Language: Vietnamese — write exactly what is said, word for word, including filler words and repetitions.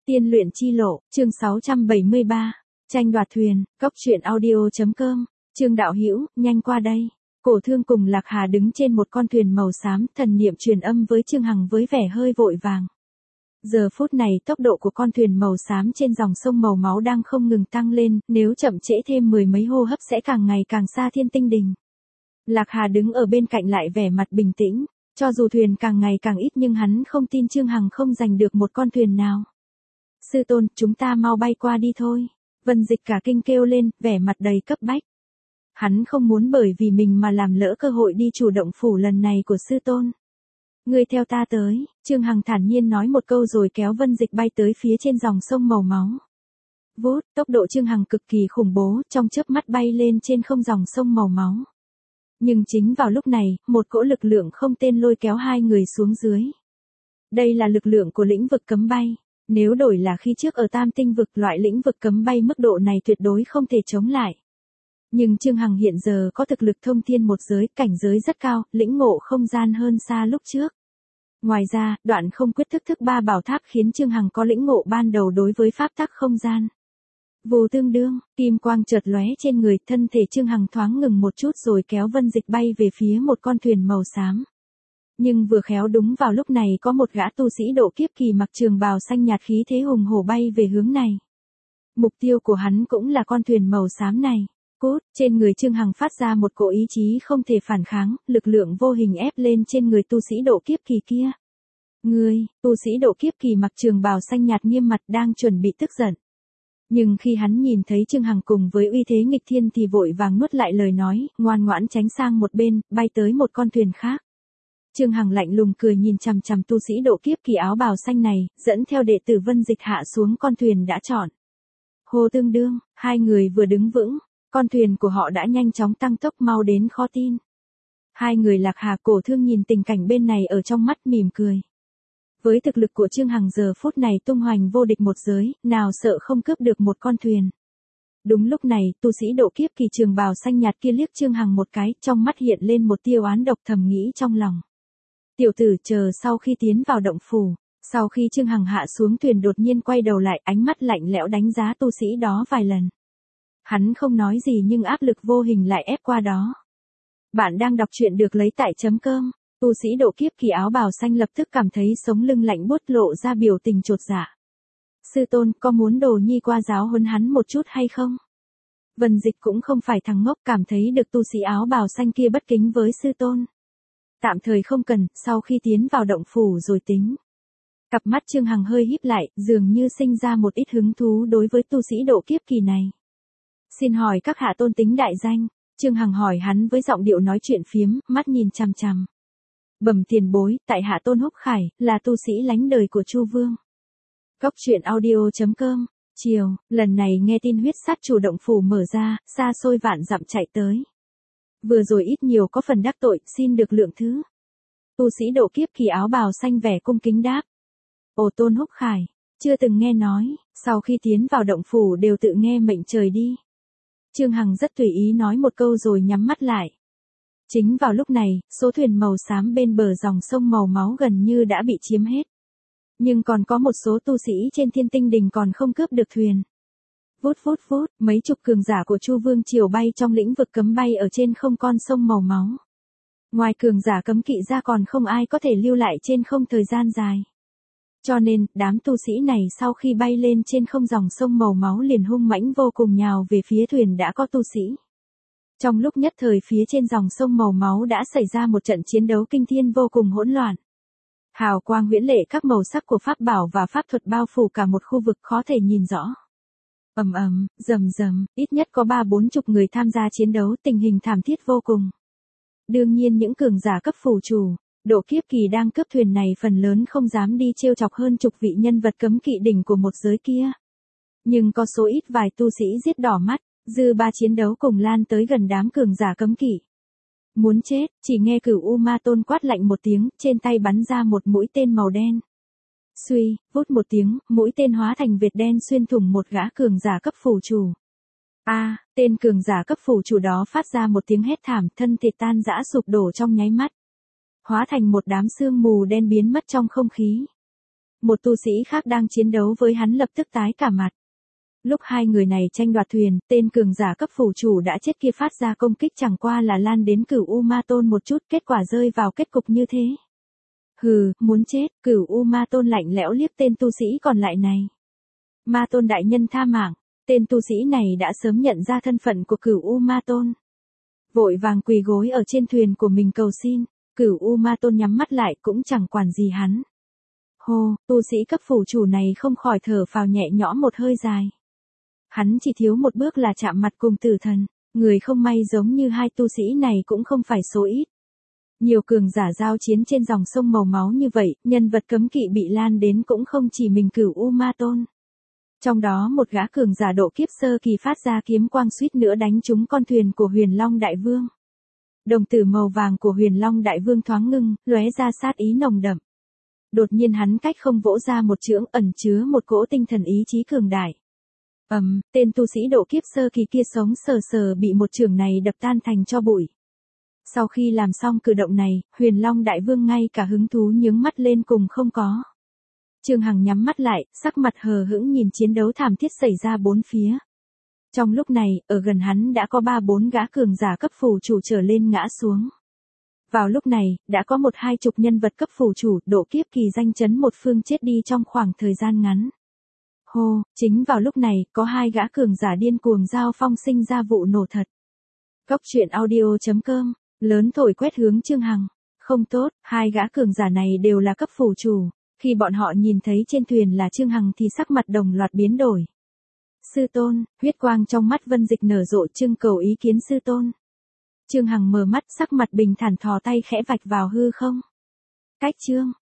Tiên luyện chi lộ, chương sáu trăm bảy mươi ba. Tranh đoạt thuyền, cốc truyện audio.com. Trương đạo hữu, nhanh qua đây. Cổ Thương cùng Lạc Hà đứng trên một con thuyền màu xám, thần niệm truyền âm với Trương Hằng với vẻ hơi vội vàng. Giờ phút này tốc độ của con thuyền màu xám trên dòng sông màu máu đang không ngừng tăng lên, nếu chậm trễ thêm mười mấy hô hấp sẽ càng ngày càng xa Thiên Tinh Đình. Lạc Hà đứng ở bên cạnh lại vẻ mặt bình tĩnh, cho dù thuyền càng ngày càng ít nhưng hắn không tin Trương Hằng không giành được một con thuyền nào. Sư tôn, chúng ta mau bay qua đi thôi. Vân Dịch cả kinh kêu lên, vẻ mặt đầy cấp bách. Hắn không muốn bởi vì mình mà làm lỡ cơ hội đi chủ động phủ lần này của sư tôn. Ngươi theo ta tới, Trương Hằng thản nhiên nói một câu rồi kéo Vân Dịch bay tới phía trên dòng sông màu máu. Vút, tốc độ Trương Hằng cực kỳ khủng bố, trong chớp mắt bay lên trên không dòng sông màu máu. Nhưng chính vào lúc này, một cỗ lực lượng không tên lôi kéo hai người xuống dưới. Đây là lực lượng của lĩnh vực cấm bay. Nếu đổi là khi trước ở Tam Tinh vực, loại lĩnh vực cấm bay mức độ này tuyệt đối không thể chống lại. Nhưng Trương Hằng hiện giờ có thực lực thông thiên một giới, cảnh giới rất cao, lĩnh ngộ không gian hơn xa lúc trước. Ngoài ra, đoạn không quyết thức thức ba bảo tháp khiến Trương Hằng có lĩnh ngộ ban đầu đối với pháp tắc không gian. Vù tương đương, kim quang chợt lóe trên người, thân thể Trương Hằng thoáng ngừng một chút rồi kéo Vân Dịch bay về phía một con thuyền màu xám. Nhưng vừa khéo đúng vào lúc này có một gã tu sĩ độ kiếp kỳ mặc trường bào xanh nhạt khí thế hùng hổ bay về hướng này. Mục tiêu của hắn cũng là con thuyền màu xám này. Cút, trên người Trương Hằng phát ra một cỗ ý chí không thể phản kháng, lực lượng vô hình ép lên trên người tu sĩ độ kiếp kỳ kia. Ngươi, tu sĩ độ kiếp kỳ mặc trường bào xanh nhạt nghiêm mặt đang chuẩn bị tức giận. Nhưng khi hắn nhìn thấy Trương Hằng cùng với uy thế nghịch thiên thì vội vàng nuốt lại lời nói, ngoan ngoãn tránh sang một bên, bay tới một con thuyền khác. Trương Hằng lạnh lùng cười nhìn chằm chằm tu sĩ độ kiếp kỳ áo bào xanh này, dẫn theo đệ tử Vân Dịch hạ xuống con thuyền đã chọn. Hô tương đương, hai người vừa đứng vững, con thuyền của họ đã nhanh chóng tăng tốc mau đến khó tin. Hai người Lạc Hà Cổ Thương nhìn tình cảnh bên này ở trong mắt mỉm cười. Với thực lực của Trương Hằng giờ phút này tung hoành vô địch một giới, nào sợ không cướp được một con thuyền. Đúng lúc này, tu sĩ độ kiếp kỳ trường bào xanh nhạt kia liếc Trương Hằng một cái, trong mắt hiện lên một tia oán độc, thầm nghĩ trong lòng. Tiểu tử, chờ sau khi tiến vào động phủ, sau khi Trương Hằng hạ xuống thuyền đột nhiên quay đầu lại, ánh mắt lạnh lẽo đánh giá tu sĩ đó vài lần. Hắn không nói gì nhưng áp lực vô hình lại ép qua đó. Bạn đang đọc truyện được lấy tại chấm cơm. Tu sĩ độ kiếp kỳ áo bào xanh lập tức cảm thấy sống lưng lạnh buốt, lộ ra biểu tình chột dạ. Sư tôn, có muốn Đồ Nhi qua giáo huấn hắn một chút hay không? Vân Dịch cũng không phải thằng ngốc, cảm thấy được tu sĩ áo bào xanh kia bất kính với sư tôn. Tạm thời không cần, sau khi tiến vào động phủ rồi tính. Cặp mắt Trương Hằng hơi híp lại, dường như sinh ra một ít hứng thú đối với tu sĩ độ kiếp kỳ này. Xin hỏi các hạ tôn tính đại danh? Trương Hằng hỏi hắn với giọng điệu nói chuyện phiếm, mắt nhìn chằm chằm. Bẩm tiền bối, tại hạ Tôn Húc Khải, là tu sĩ lánh đời của Chu Vương. Cốc truyện audio.com. Chiều, lần này nghe tin huyết sát chủ động phủ mở ra, xa xôi vạn dặm chạy tới. Vừa rồi ít nhiều có phần đắc tội, xin được lượng thứ. Tu sĩ độ kiếp kỳ áo bào xanh vẻ cung kính đáp. Ồ, Tôn Húc Khải, chưa từng nghe nói, sau khi tiến vào động phủ đều tự nghe mệnh trời đi. Trương Hằng rất tùy ý nói một câu rồi nhắm mắt lại. Chính vào lúc này, số thuyền màu xám bên bờ dòng sông màu máu gần như đã bị chiếm hết. Nhưng còn có một số tu sĩ trên Thiên Tinh Đình còn không cướp được thuyền. Vút vút vút, mấy chục cường giả của Chu Vương Triều bay trong lĩnh vực cấm bay ở trên không con sông màu máu. Ngoài cường giả cấm kỵ ra còn không ai có thể lưu lại trên không thời gian dài. Cho nên, đám tu sĩ này sau khi bay lên trên không dòng sông màu máu liền hung mãnh vô cùng nhào về phía thuyền đã có tu sĩ. Trong lúc nhất thời phía trên dòng sông màu máu đã xảy ra một trận chiến đấu kinh thiên vô cùng hỗn loạn. Hào quang huyễn lệ các màu sắc của pháp bảo và pháp thuật bao phủ cả một khu vực khó thể nhìn rõ. Ầm ầm, rầm rầm, ít nhất có ba bốn chục người tham gia chiến đấu, tình hình thảm thiết vô cùng. Đương nhiên những cường giả cấp phù chủ, độ kiếp kỳ đang cướp thuyền này phần lớn không dám đi trêu chọc hơn chục vị nhân vật cấm kỵ đỉnh của một giới kia. Nhưng có số ít vài tu sĩ giết đỏ mắt, dư ba chiến đấu cùng lan tới gần đám cường giả cấm kỵ. Muốn chết, chỉ nghe Cửu U Ma Tôn quát lạnh một tiếng, trên tay bắn ra một mũi tên màu đen. Suy, vút một tiếng, mũi tên hóa thành vệt đen xuyên thủng một gã cường giả cấp phù chủ. A, à, tên cường giả cấp phù chủ đó phát ra một tiếng hét thảm, thân thể tan rã sụp đổ trong nháy mắt. Hóa thành một đám sương mù đen biến mất trong không khí. một tu sĩ khác đang chiến đấu với hắn lập tức tái cả mặt. Lúc hai người này tranh đoạt thuyền, tên cường giả cấp phủ chủ đã chết kia phát ra công kích chẳng qua là lan đến Cửu U Ma Tôn một chút, kết quả rơi vào kết cục như thế. Hừ, muốn chết, Cửu U Ma Tôn lạnh lẽo liếc tên tu sĩ còn lại này. Ma Tôn đại nhân tha mạng, tên tu sĩ này đã sớm nhận ra thân phận của Cửu U Ma Tôn. Vội vàng quỳ gối ở trên thuyền của mình cầu xin, Cửu U Ma Tôn nhắm mắt lại cũng chẳng quản gì hắn. Hô, tu sĩ cấp phủ chủ này không khỏi thở phào nhẹ nhõm một hơi dài. Hắn chỉ thiếu một bước là chạm mặt cùng tử thần, người không may giống như hai tu sĩ này cũng không phải số ít. Nhiều cường giả giao chiến trên dòng sông màu máu như vậy, nhân vật cấm kỵ bị lan đến cũng không chỉ mình Cửu U Ma Tôn. Trong đó một gã cường giả độ kiếp sơ kỳ phát ra kiếm quang suýt nữa đánh trúng con thuyền của Huyền Long Đại Vương. Đồng tử màu vàng của Huyền Long Đại Vương thoáng ngưng, lóe ra sát ý nồng đậm. Đột nhiên hắn cách không vỗ ra một chưởng ẩn chứa một cỗ tinh thần ý chí cường đại. Ầm, um, tên tu sĩ độ kiếp sơ kỳ kia sống sờ sờ bị một chưởng này đập tan thành tro bụi. Sau khi làm xong cử động này, Huyền Long Đại Vương ngay cả hứng thú nhướng mắt lên cùng không có. Trương Hằng nhắm mắt lại, sắc mặt hờ hững nhìn chiến đấu thảm thiết xảy ra bốn phía. Trong lúc này, ở gần hắn đã có ba bốn gã cường giả cấp phủ chủ trở lên ngã xuống. Vào lúc này, đã có một hai chục nhân vật cấp phủ chủ độ kiếp kỳ danh chấn một phương chết đi trong khoảng thời gian ngắn. Hô, chính vào lúc này, có hai gã cường giả điên cuồng giao phong sinh ra vụ nổ thật. Góc truyện audio chấm com, lớn thổi quét hướng Trương Hằng. Không tốt, hai gã cường giả này đều là cấp phủ chủ. Khi bọn họ nhìn thấy trên thuyền là Trương Hằng thì sắc mặt đồng loạt biến đổi. Sư tôn, huyết quang trong mắt Vân Dịch nở rộ trưng cầu ý kiến sư tôn. Trương Hằng mở mắt sắc mặt bình thản thò tay khẽ vạch vào hư không. Cách chương.